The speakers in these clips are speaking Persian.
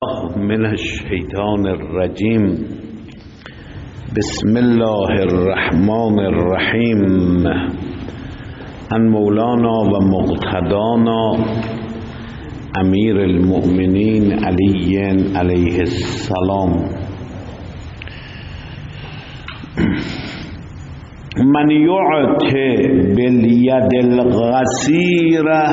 من الشیطان الرجیم. بسم الله الرحمن الرحیم. ان مولانا و مقتدانا امیر المؤمنین علی علیه السلام. من یعط بالید الغسیره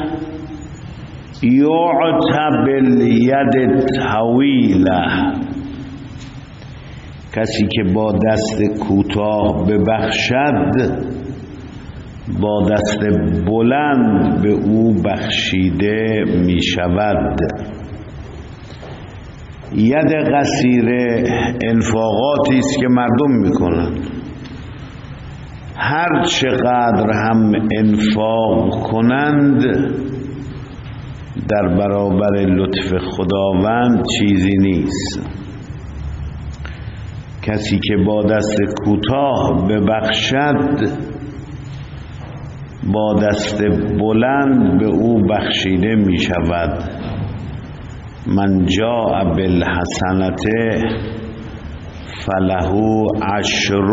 یعط بالید طویله. کسی که با دست کوتاه ببخشد با دست بلند به او بخشیده می شود. ید قصیره انفاقاتی است که مردم می کنند. هر چقدر هم انفاق کنند در برابر لطف خداوند چیزی نیست. کسی که با دست کوتاه ببخشد با دست بلند به او بخشیده می شود. من جاء بالحسنة فله عشر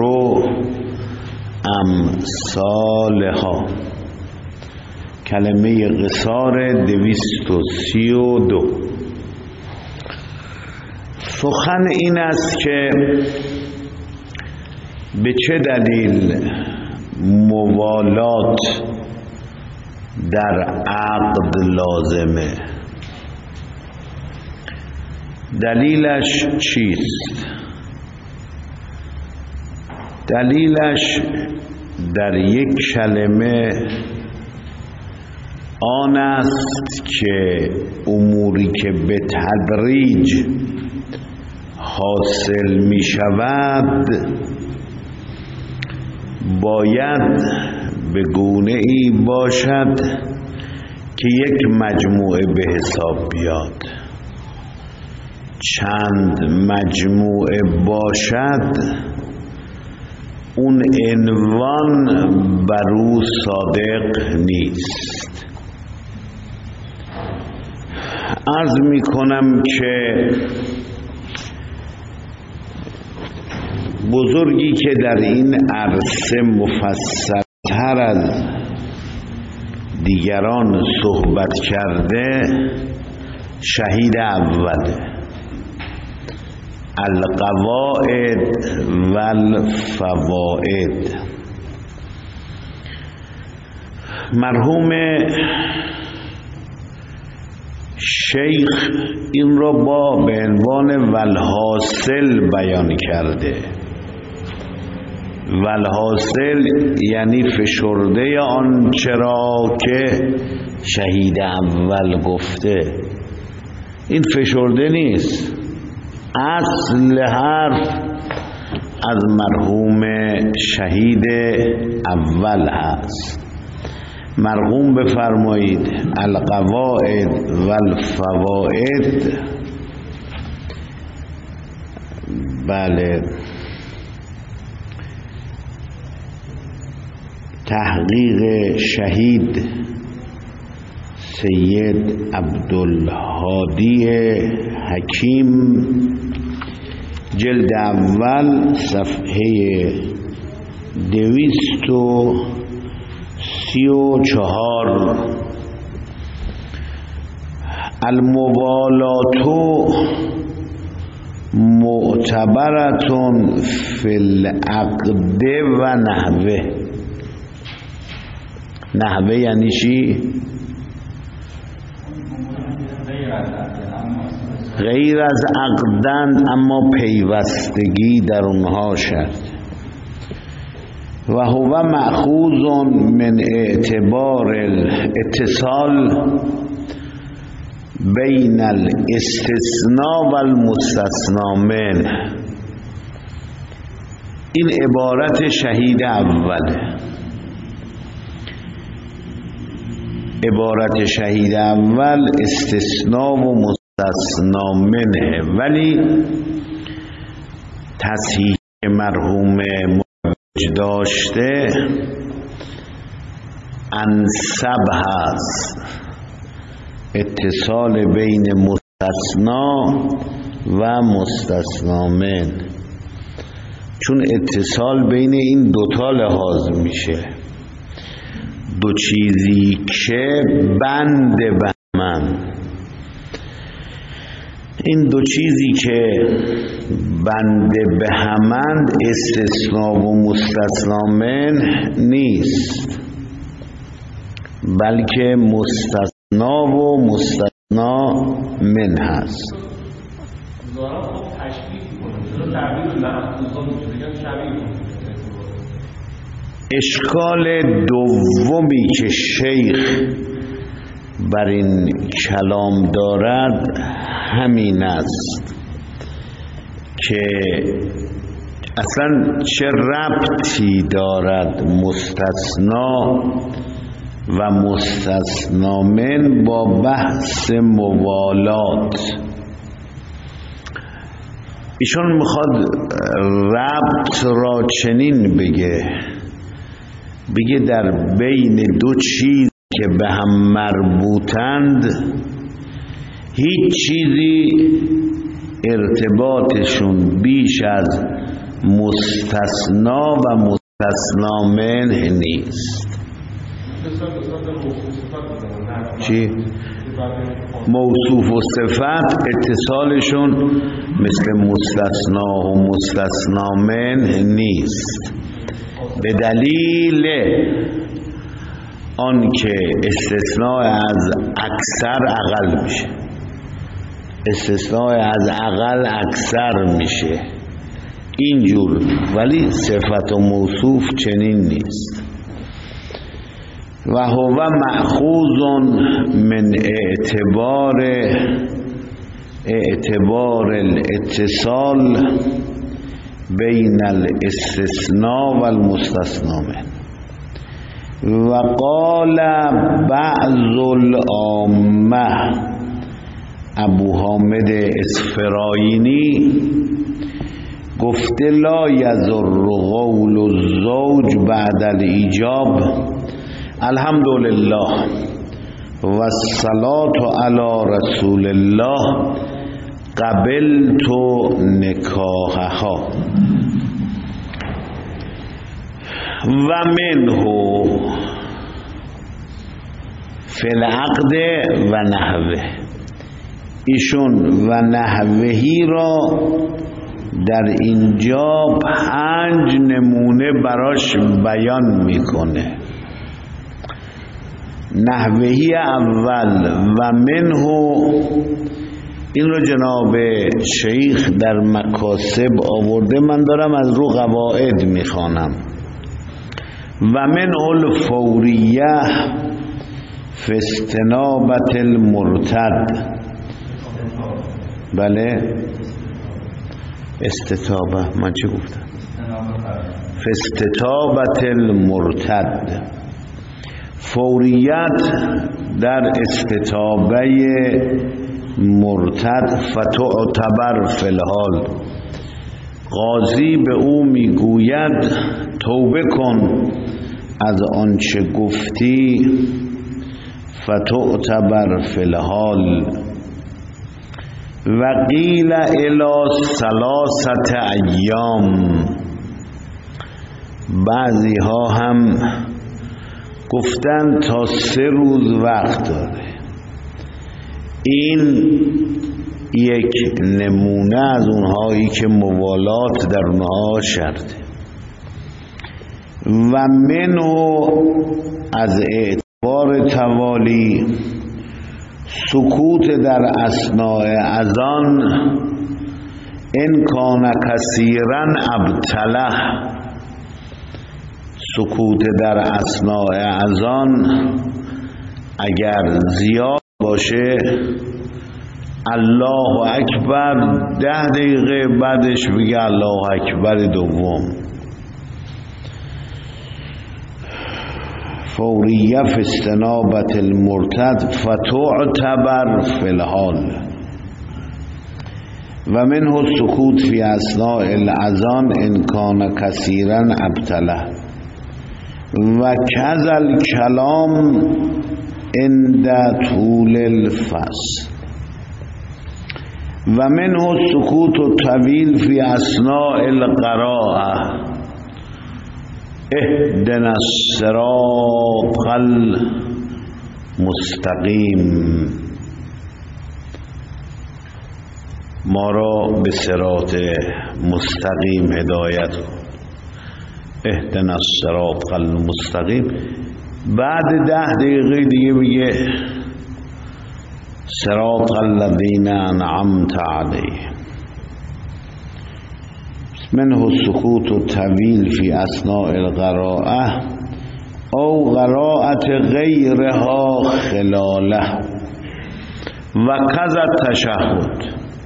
امثالها. کلمه قصار 232. سخن این است که به چه دلیل موالات در عقد لازمه؟ دلیلش چیست؟ دلیلش در یک کلمه آن است که اموری که به تدریج حاصل می شود باید به گونه ای باشد که یک مجموعه به حساب بیاد. چند مجموعه باشد اون عنوان بر او صادق نیست. عرض می کنم که بزرگی که در این عرصه مفصل‌تر از دیگران صحبت کرده شهید اوله. القواعد و الفوائد. مرحوم شیخ این را به عنوان والحاصل بیان کرده. والحاصل یعنی فشرده آن چرا که شهید اول گفته. این فشرده نیست، اصل حرف از مرحوم شهید اول هست. مرحوم بفرمایید القواعد و الفوائد. بله، تحقیق شهید سید عبدالهادی حکیم، جلد اول، صفحه 234. الموالات معتبرة فی العقد و نحوه. نحوه یعنی چی؟ غیر از عقدند اما پیوستگی در اونها شد. و هو مأخوذ من اعتبار الاتصال بین الاستثناء و المستثنى منه. این عبارت شهید اوله. عبارت شهید اول استثناء و مستثنی منه، ولی تصحیح مرحوم مروج داشته انسب هست. اتصال بین مستثنا و مستثنا من، چون اتصال بین این دوتا لحاظ میشه. دو چیزی که بند به همند، این دو چیزی که بند به همند استثنا و مستثنا من نیست، بلکه مستثنا و مستثنا من هست. اشکال دومی که شیخ بر این کلام دارد همین است که اصلا چه ربطی دارد مستثنا و مستثنا من با بحث موالات. ایشون میخواد ربط را چنین بگه در بین دو چیز که به هم مربوطند هیچ چیزی ارتباطشون بیش از مستثنا و مستثنا منه نیست. چی؟ موصوف و صفت اتصالشون مثل مستثنا و مستثنا منه نیست، به دلیل آنکه استثناء از اکثر اقل میشه، استثناء از اقل اکثر میشه اینجور، ولی صفت و موصوف چنین نیست. و هو مأخوذ من اعتبار الاتصال بین الاستثناء و المستثنا منه. و قال بعض العامه، ابو حامد اسفراینی گفته لا یضر قول الزوج بعد الایجاب الحمدلله و الصلاة علی رسول الله قبلت نکاحها. و منه فی العقد و نحوه، ایشون و نحوهی را در اینجا 5 نمونه براش بیان میکنه. نحوهی اول و منه، این رو جناب شیخ در مکاسب آورده، من دارم از رو قواعد میخوانم. و من الفوریه فی استنابت المرتد، بله استتابه، من چه گفتم؟ فی استتابت المرتد، فوریت در استتابه مرتد. فتعتبر فی الحال، قاضی به او میگوید توبه کن از آنچه گفتی. فتعتبر فی الحال. و قیل الی 3 ایام، بعضی ها هم گفتن تا 3 روز وقت داره. این یک نمونه از اونهایی که موالات در اونها شرطه. و منو از اعتبار توالی سکوت در اثناء اذان، ان کان کثیرا ابطله، سکوت در اثناء اذان اگر زیاد باشه الله اکبر 10 دقیقه بعدش بگه الله اکبر دوم. فوریه فی استنابت المرتد فتعتبر فی الحال. و منه سکوت فی اثناء الاذان ان کان کثیرا ابطله. و کذل کلام عند طول الفصل، و منه السکوت الطویل فی اثناء القراءه اهدنا الصراط المستقیم، ما را به صراط مستقیم هدایت کن. اهدنا الصراط المستقیم. بعد 10 دقیقه دیگه میگه صراط الذین انعمت علیهم. منه السکوت الطویل فی اثناء القراءه او قراءت غیرها خلاله و کذا التشهد.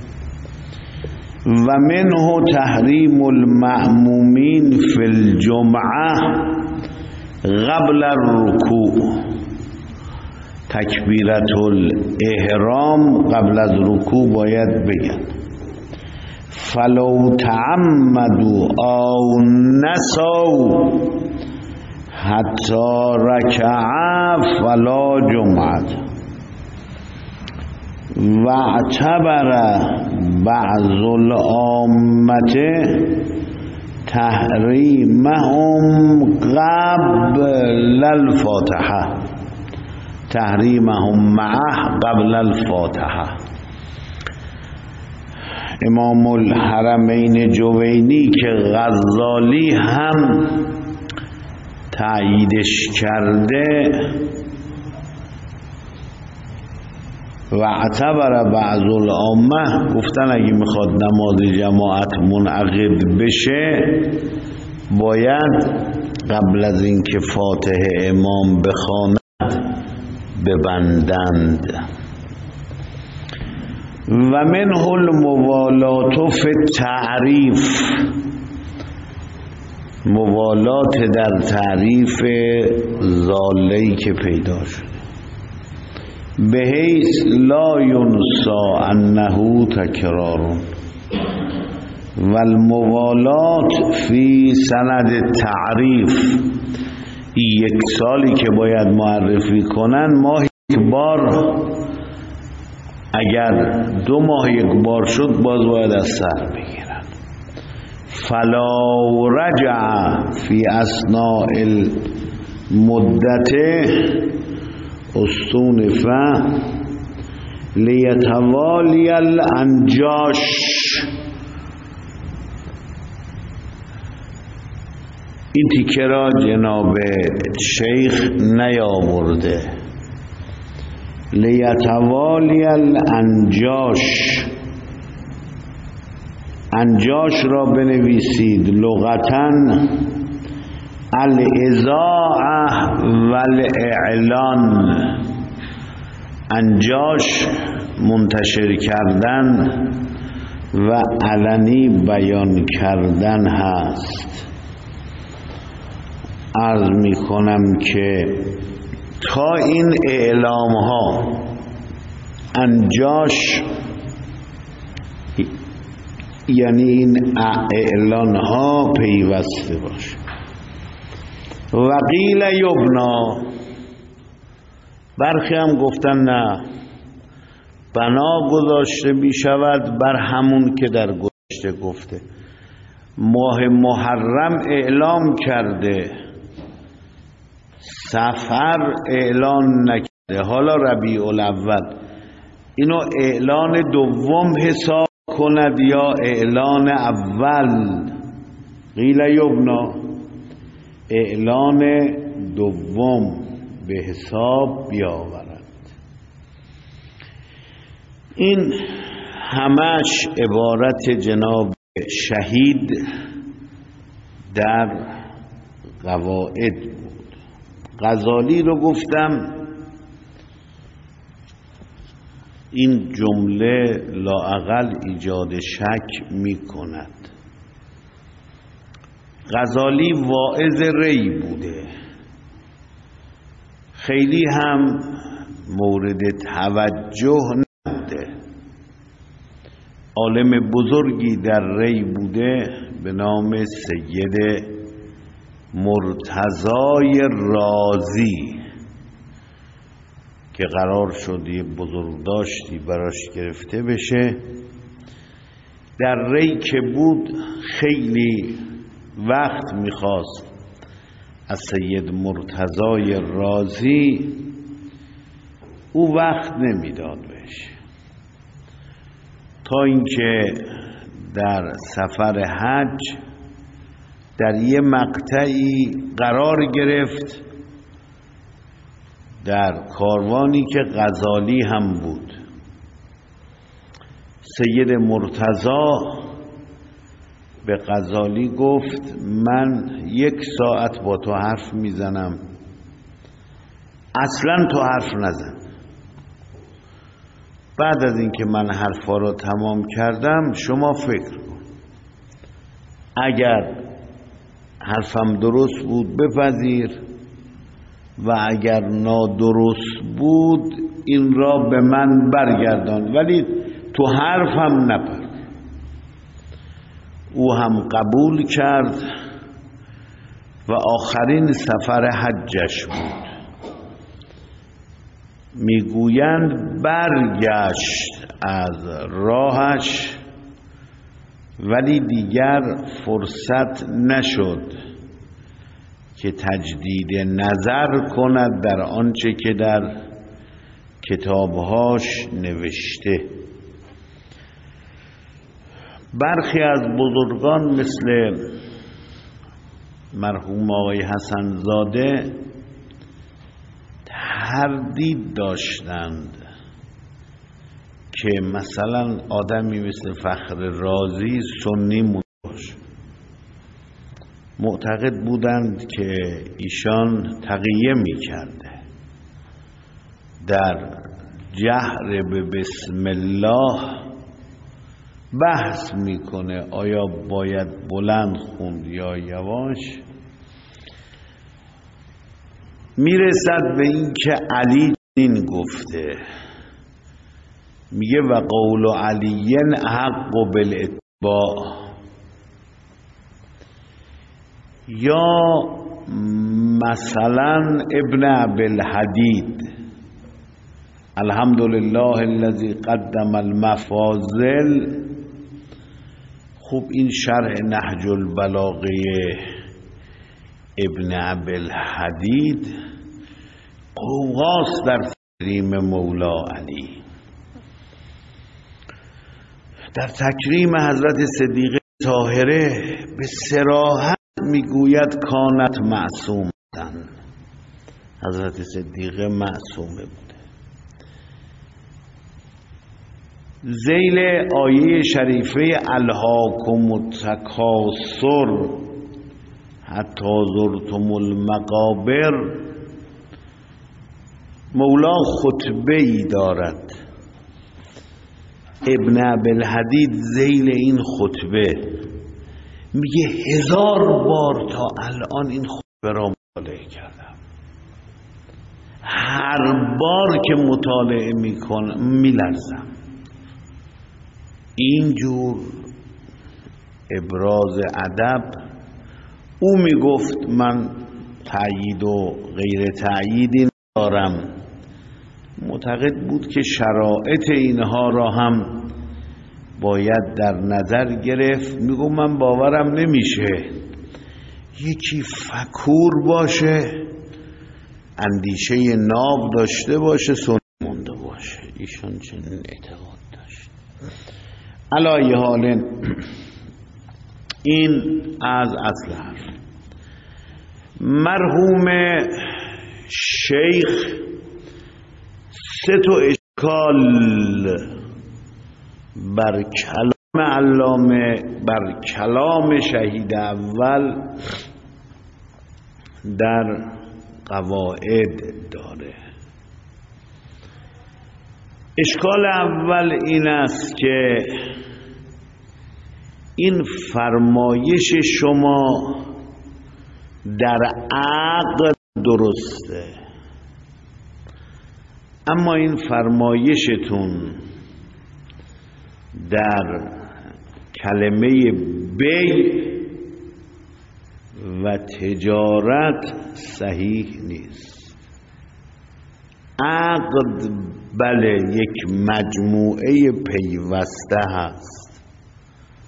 و منه تحریم المأمومین فی الجمعه قبل الرکوع، تکبیرت الاحرام قبل از رکوع باید بگن. فلو تعمدوا او نسوا حتی رکعا فلا جمعه. و اعتبر بعض العامة تحریمهم قبل الفاتحه، تحریمهم معه قبل الفاتحه. امام الحرمین جوینی که غزالی هم تأییدش کرده، و اعتبر بعض العامه گفتن اگه میخواد نماز جماعت منعقد بشه باید قبل از اینکه فاتحه امام بخواند ببندند. و منه الموالات فی التعریف، موالات در تعریف ضاله‌ای که پیدا شد، بحیث لا ینسا انه تکرار. و الموالات فی سند تعریف، یک سالی که باید معرفی کنن ماه یک بار، اگر 2 ماه یک بار شد باز باید از سر بگیرن. فلا رجع فی اثناء المدت استونف لیتوالی الانجاش. این تیکه را جناب شیخ نیاورده. لیتوالی الانجاش، انجاش را بنویسید لغتاً الاذاعه و الاعلان. انجاش منتشر کردن و علنی بیان کردن هست. عرض می کنم که تا این اعلام ها، انجاش یعنی این اعلان ها پیوسته باشه. و قیل یبنا، برخی هم گفتن نه، بنا گذاشته می شود بر همون که در گذشته گفته. ماه محرم اعلام کرده، صفر اعلان نکرده، حالا ربیع الاول، اینو اعلان دوم حساب کند یا اعلان اول؟ قیل یبنا، اعلان دوم به حساب بیاورد. این همش عبارت جناب شهید در قواعد بود. غزالی رو گفتم، این جمله لااقل ایجاد شک می کند. غزالی واعظ ری بوده، خیلی هم مورد توجه نبوده. عالم بزرگی در ری بوده به نام سید مرتضای رازی که قرار شد یه بزرگداشتی براش گرفته بشه، در ری که بود خیلی وقت میخواست از سید مرتضای رازی، او وقت نمیداد بهش، تا اینکه در سفر حج در یه مقطعی قرار گرفت در کاروانی که غزالی هم بود. سید مرتضی به غزالی گفت من 1 ساعت با تو حرف میزنم، اصلا تو حرف نزن. بعد از اینکه من حرفا رو تمام کردم شما فکر کن، اگر حرفم درست بود بپذیر و اگر نادرست بود این را به من برگردان، ولی تو حرفم نپر. او هم قبول کرد و آخرین سفر حجش بود. میگویند برگشت از راهش ولی دیگر فرصت نشد که تجدید نظر کند در آنچه که در کتابهاش نوشته. برخی از بزرگان مثل مرحوم آقای حسن زاده تردید داشتند که مثلا آدمی مثل فخر رازی سنی مونده باشه. معتقد بودند که ایشان تقیه می کرده، در جهر به بسم الله بحث میکنه آیا باید بلند خوند یا یواش. میرسد به این که علی این گفته، میگه و قول علی حق بالاتباع. یا مثلا ابن ابوالحدید الحمدلله الذی قدم المفاضل. خوب این شرح نهج البلاغه ابن ابوالحدید قوقاست در تکریم مولا علی، در تکریم حضرت صدیقه طاهره به صراحت میگوید کانت معصومتن، حضرت صدیقه معصومه بوده. ذیل آیه شریفه الهاکم التکاثر حتی زرتم المقابر، مولا خطبه ای دارد. ابن ابوالحدید ذیل این خطبه میگه 1000 بار تا الان این خطبه را مطالعه کردم، هر بار که مطالعه میکنم میلرزم. اینجور ابراز ادب. او میگفت من تأیید و غیر تأییدی ندارم، معتقد بود که شرایط اینها را هم باید در نظر گرفت. میگو من باورم نمیشه یکی فکور باشه، اندیشه ناب داشته باشه، سنی مونده باشه. ایشان چنین اعتقاد داشت. علی حال این از اصل حرف. مرحوم شیخ 3 اشکال بر کلام علامه، بر کلام شهید اول در قواعد داره. اشکال اول این است که این فرمایش شما در عقل درسته، اما این فرمایشتون در کلمه بیع و تجارت صحیح نیست. عقد بله یک مجموعه پیوسته هست،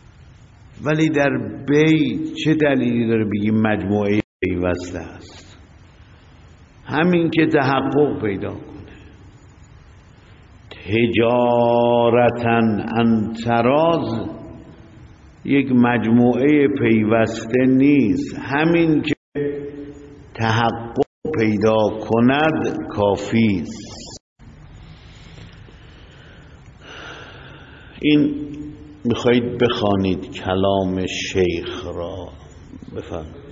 ولی در بی چه دلیلی داره بگیم مجموعه پیوسته است؟ همین که تحقق پیدا کنه. تجارتا عن تراز یک مجموعه پیوسته نیست، همین که تحقق پیدا کند کافی است. این میخواهید بخوانید کلام شیخ را، بفرمایید.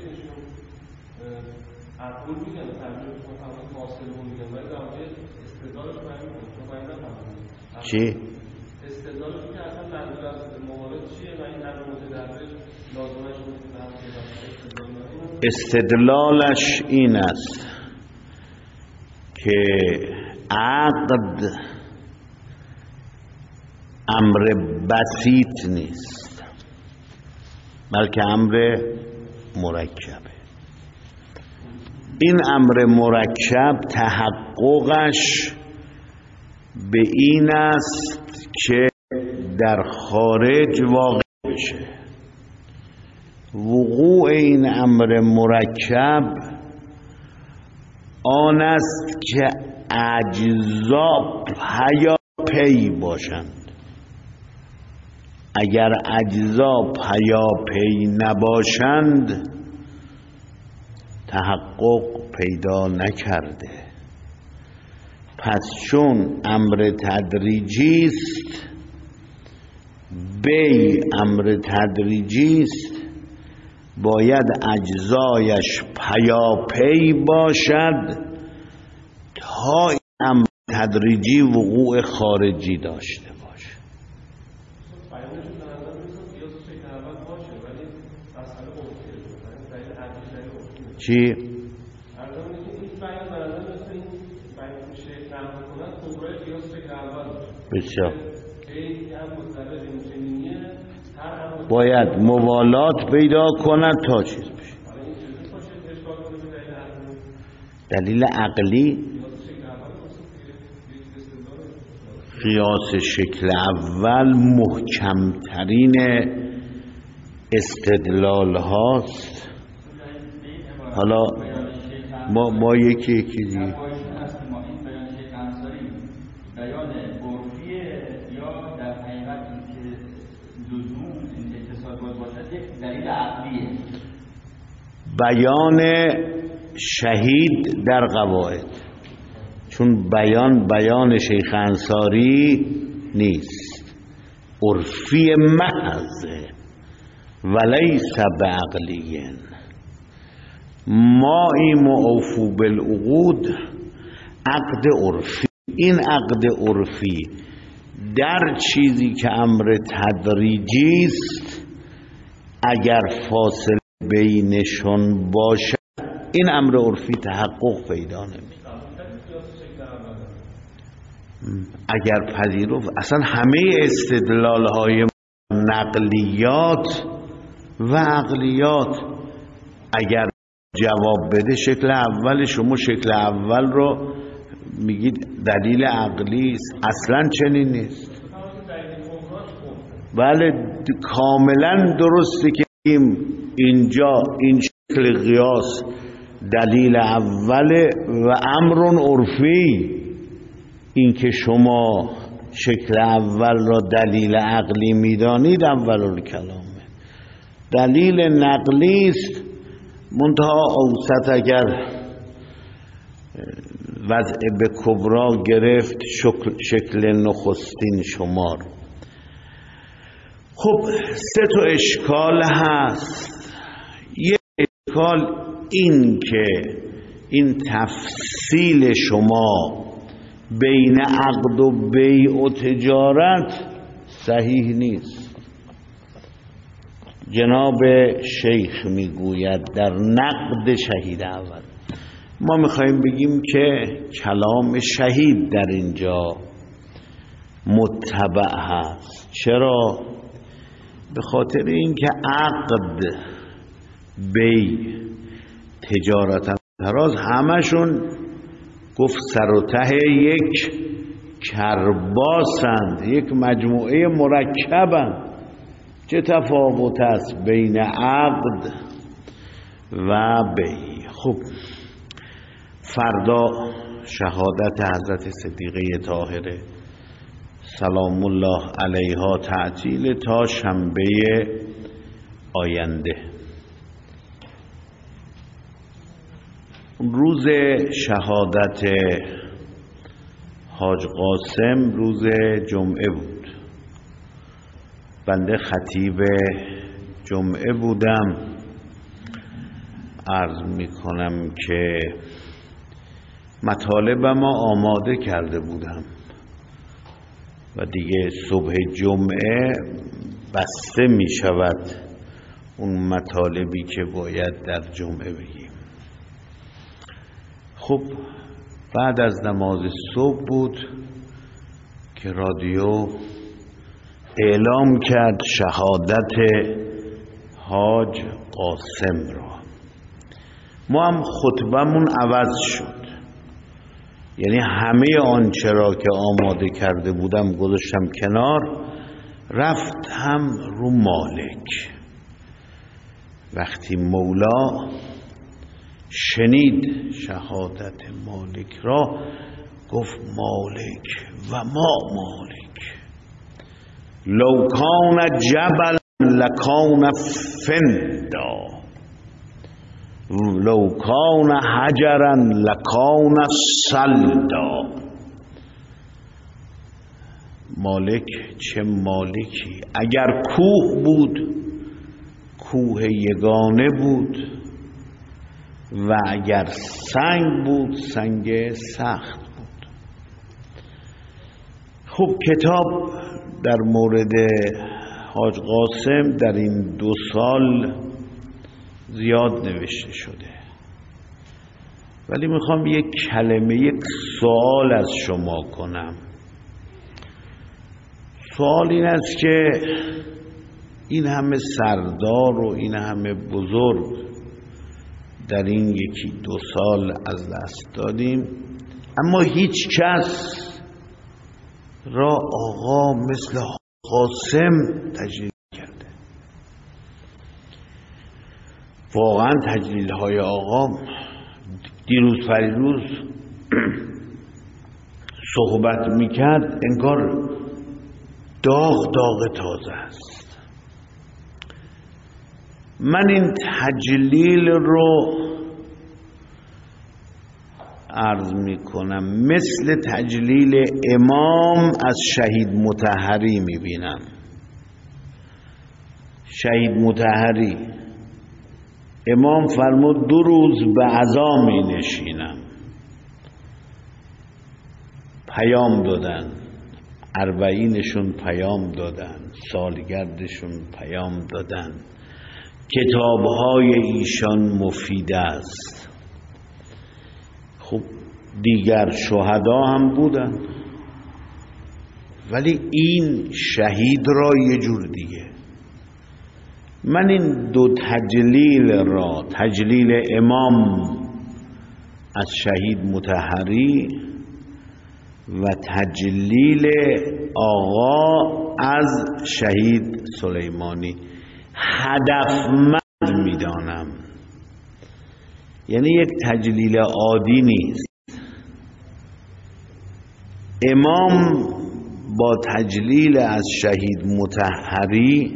چی؟ استدلالش که اصلا منظور از موارد چیه و این امر متدرج لازمش استدلالش این است که عقد امر بسیط نیست، بلکه امر مرکبه. این امر مرکب تحققش به این است که در خارج واقع بشه. وقوع این امر مرکب آن است که اجزا پیاپی باشند. اگر اجزا پیاپی نباشند تحقق پیدا نکرده. پس چون امر تدریجی است، بی امر تدریجی است، باید اجزایش پیاپی باشد تا این امر تدریجی وقوع خارجی داشته باشه. چی؟ بسیار باید موالات پیدا کند تا چیز بشه. دلیل عقلی قیاس شکل اول محکمترین استدلال هاست. حالا ما یکی دیگه بیان شهید در قواعد، چون بیان شیخ انصاری نیست، عرفی محض ولیس بعقلی. ما اوفو بالعقود عقد عرفی. این عقد عرفی در چیزی که امر تدریجی است اگر فاصله بینشون باشه این امر عرفی تحقق پیدا نمی‌کنه. اگر پذیرفت اصلا همه استدلال های نقلیات و عقلیات اگر جواب بده شکل اول، شما شکل اول رو میگید دلیل عقلی است، اصلا چنین نیست. بله کاملا درسته که اینجا این شکل قیاس دلیل اوله و امر عرفی. این که شما شکل اول را دلیل عقلی میدانید اول الکلامه، دلیل نقلی است، منتها اوسط اگر وضع به کبرا گرفت شکل نخستین شمار. خب سه تا اشکال هست. یک اشکال این که این تفصیل شما بین عقد و بیع و تجارت صحیح نیست. جناب شیخ میگوید در نقد شهید اول ما میخواییم بگیم که کلام شهید در اینجا متبع هست. چرا؟ به خاطر اینکه عقد، بیع، تجارت تراز همشون گفت سر و ته یک کرباسند، یک مجموعه مرکبند. چه تفاوت است بین عقد و بیع؟ خب فردا شهادت حضرت صدیقه طاهره سلام الله علیها تعطیل تا شنبه آینده. روز شهادت حاج قاسم روز جمعه بود. بنده خطیب جمعه بودم. عرض میکنم که مطالب ما آماده کرده بودم و دیگه صبح جمعه بسته می شود اون مطالبی که باید در جمعه بگیم. خب بعد از نماز صبح بود که رادیو اعلام کرد شهادت حاج قاسم را. ما هم خطبمون عوض شد، یعنی همه آنچه را که آماده کرده بودم گذاشتم کنار، رفت هم رو مالک. وقتی مولا شنید شهادت مالک را گفت مالک و ما مالک، لو کان جبل لکان فندا لو کان حجرا لکان صلدا. مالک چه مالکی، اگر کوه بود کوه یگانه بود و اگر سنگ بود سنگ سخت بود. خب کتاب در مورد حاج قاسم در این 2 سال زیاد نوشته شده، ولی میخوام یک کلمه، یک سوال از شما کنم. سوال این است که این همه سردار و این همه بزرگ در این 1-2 سال از دست دادیم، اما هیچ کس را آقا مثل قاسم تجلیل کرده. واقعا تجلیل های آقا دیروز فریروز صحبت میکرد انگار داغ تازه است. من این تجلیل رو عرض میکنم مثل تجلیل امام از شهید مطهری میبینم. شهید مطهری امام فرمود 2 روز به عزا می نشینم. پیام دادن، 40شون پیام دادن، سالگردشون پیام دادن. کتابهای ایشان مفید است. خب دیگر شهدا هم بودن، ولی این شهید را یه جور دیگه. من این 2 تجلیل را، تجلیل امام از شهید مطهری و تجلیل آقا از شهید سلیمانی هدفمند میدانم. یعنی یک تجلیل عادی نیست. امام با تجلیل از شهید مطهری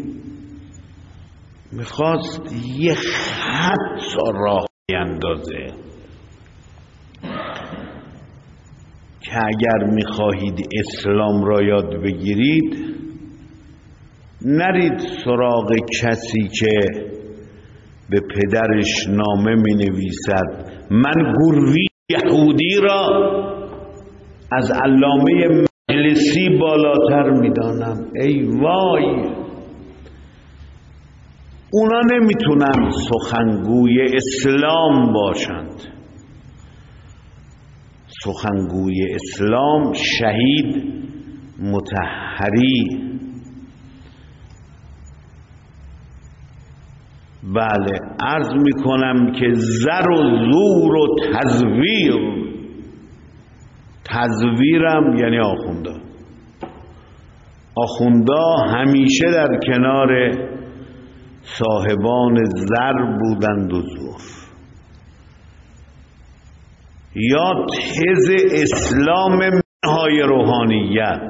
میخواست یه خط راه بیندازه که اگر میخواهید اسلام را یاد بگیرید نرید سراغ کسی که به پدرش نامه می نویسد من گروی یهودی را از علامه مجلسی بالاتر می دانم. ای وای، اونا نمیتونن سخنگوی اسلام باشند. سخنگوی اسلام شهید مطهری. بله، عرض میکنم که زر و زور و تزویرم یعنی آخونده. آخوندا همیشه در کنار صاحبان زر بودند و زور. یا تز اسلام منهای روحانیت،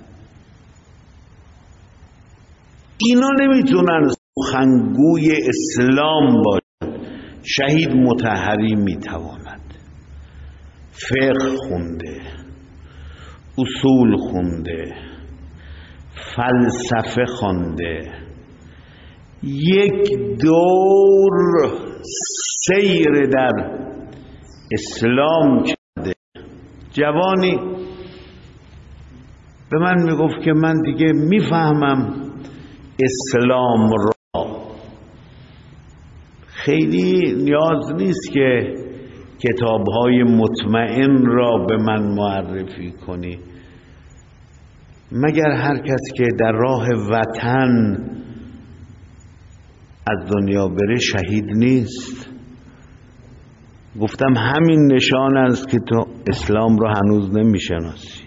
اینا نمیتونن سخنگوی اسلام باشن. شهید مطهری میتواند، فقه خونده، اصول خونده، فلسفه خونده، یک دور سیر در اسلام کرده. جوانی به من میگفت که من دیگه میفهمم اسلام را، خیلی نیاز نیست که کتاب‌های مطمئن را به من معرفی کنی، مگر هر کس که در راه وطن از دنیا بره شهید نیست. گفتم همین نشان است که تو اسلام را هنوز نمیشناسی.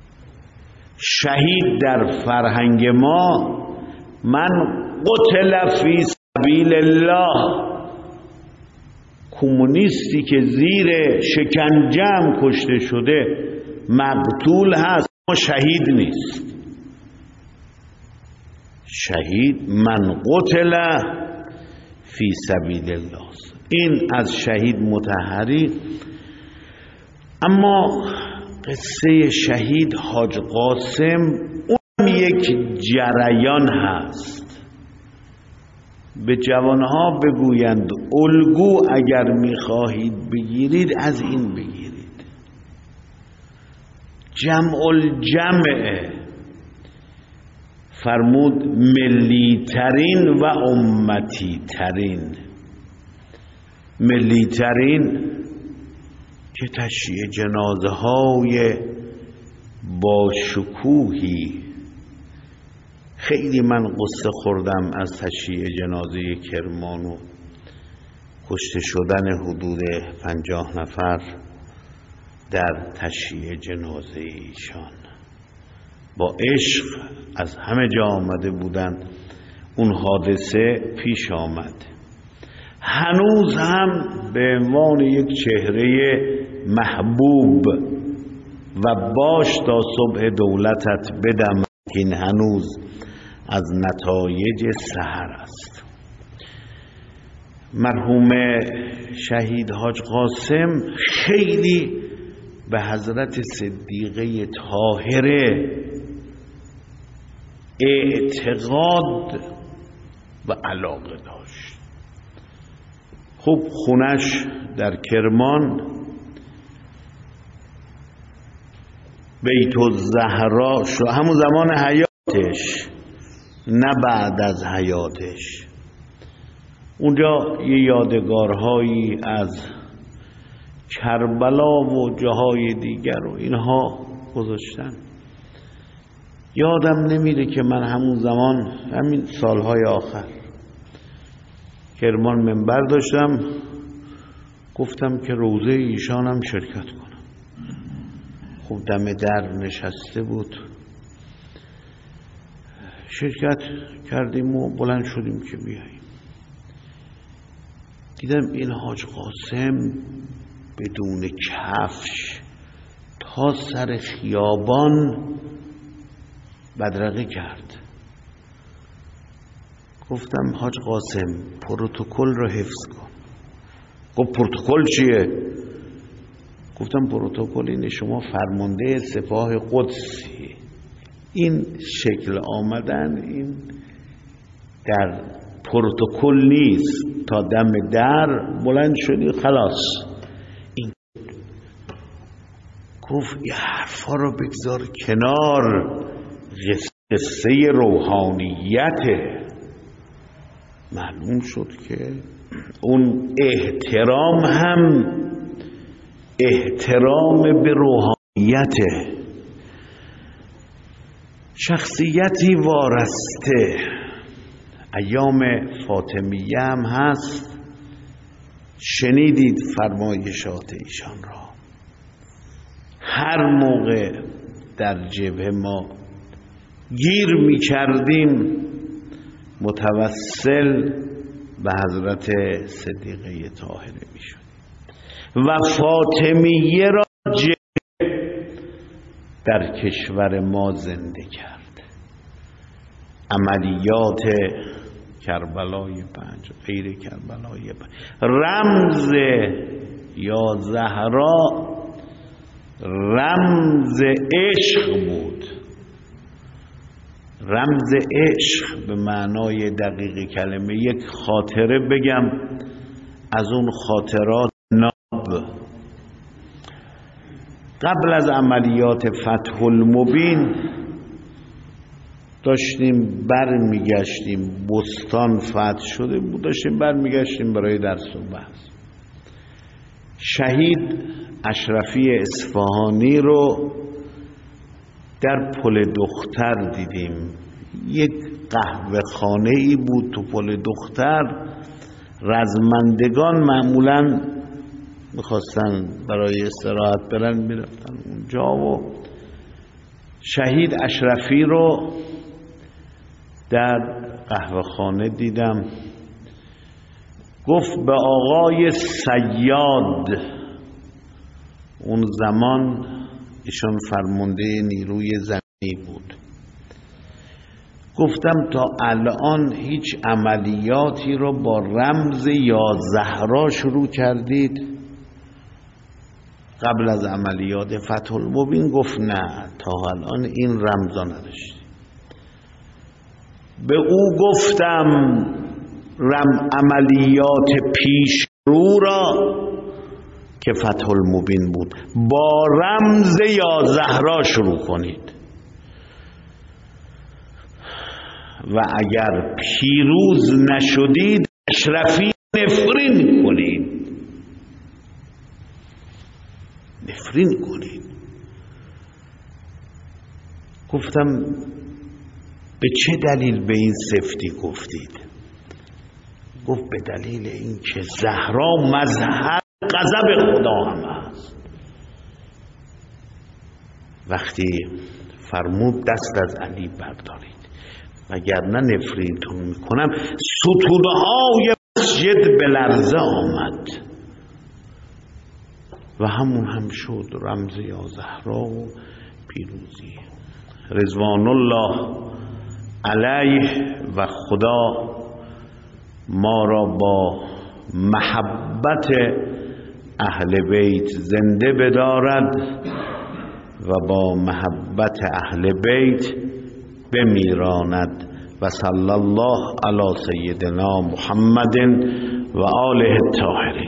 شهید در فرهنگ ما من قتل فی سبیل الله، کمونیستی که زیر شکنجه کشته شده مقتول هست اما شهید نیست. شهید من قتل فی سبیل الله. این از شهید مطهری. اما قصه شهید حاج قاسم اون یک جریان هست. به جوانها بگویند الگو اگر میخواهید بگیرید از این بگیرید. جمع الجمع فرمود ملی ترین و امتی ترین. ملی ترین که تشییع جنازه های با شکوهی. خیلی من قصه خوردم از تشییع جنازه کرمان و کشته شدن حدود 50 نفر در تشییع جنازه ایشان. با عشق از همه جا آمده بودند. اون حادثه پیش آمد. هنوز هم به عنوان یک چهره محبوب و باش تا صبح دولتت بدم، این هنوز از نتایج سحر است. مرحوم شهید حاج قاسم خیلی به حضرت صدیقه طاهره اعتقاد و علاقه داشت. خب خونش در کرمان، بیت الزهرا شو همون زمان حیاتش نه بعد از حیاتش. اونجا یه یادگارهایی از کربلا و جاهای دیگر و اینها گذاشتن. یادم نمیره که من همون زمان، همین سالهای آخر کرمان منبر داشتم، گفتم که روزه ایشانم شرکت کنم. خب دم در نشسته بود، شرکت کردیم و بلند شدیم که بیاییم. دیدم این حاج قاسم بدون کفش تا سر خیابان بدرقه کرد. گفتم حاج قاسم پروتکل رو حفظ کن. گفت پروتکل چیه؟ گفتم پروتکل اینه شما فرمانده سپاه قدسی، این شکل آمدن این در پروتکل نیست. تا دم در بلند شدی خلاص. این گفت این حرفا رو بگذار کنار، قصه روحانیته. معلوم شد که اون احترام هم احترام به روحانیته. شخصیتی وارسته، ایام فاطمیه هم هست، شنیدید فرمایشات ایشان را. هر موقع در جبهه ما گیر می کردیم متوسل به حضرت صدیقه طاهره می شد و فاطمیه را در کشور ما زنده کرد. عملیات کربلای 5 غیر کربلای 5 رمز یا زهرا رمز عشق بود. رمز عشق به معنای دقیق کلمه. یک خاطره بگم از اون خاطرات ناب. قبل از عملیات فتح المبین داشتیم برمیگشتیم، بستان فتح شده بود، داشتیم برمیگشتیم برای درس و بحث. شهید اشرفی اصفهانی رو در پل دختر دیدیم. یک قهوه خانه ای بود تو پل دختر. رزمندگان معمولاً میخواستن برای استراحت برن میرفتن اونجا و شهید اشرفی رو در قهوه خانه دیدم. گفت به آقای صیاد، اون زمان ایشون فرمانده نیروی زمینی بود، گفتم تا الان هیچ عملیاتی رو با رمز یا زهرا شروع کردید قبل از عملیات فتح المبین؟ گفت نه، تا الان این رمزا نداشتیم. به او گفتم عملیات پیش رو را که فتح المبین بود با رمز یا زهرا شروع کنید و اگر پیروز نشدید اشرفی نفرین کنید. نفرین کنید. گفتم به چه دلیل به این سفتی گفتید؟ گفت به دلیل این که زهرا مظهر غضب خدا هم است. وقتی فرمود دست از علی بردارید وگرنه نفرینتون میکنم، ستونهای مسجد به لرزه آمد و همون هم شد رمز یا زهرا و پیروزی. رضوان الله علیه و خدا ما را با محبت اهل بیت زنده بدارد و با محبت اهل بیت بمیراند. و صلی الله علی سیدنا محمد و آله الطاهرین.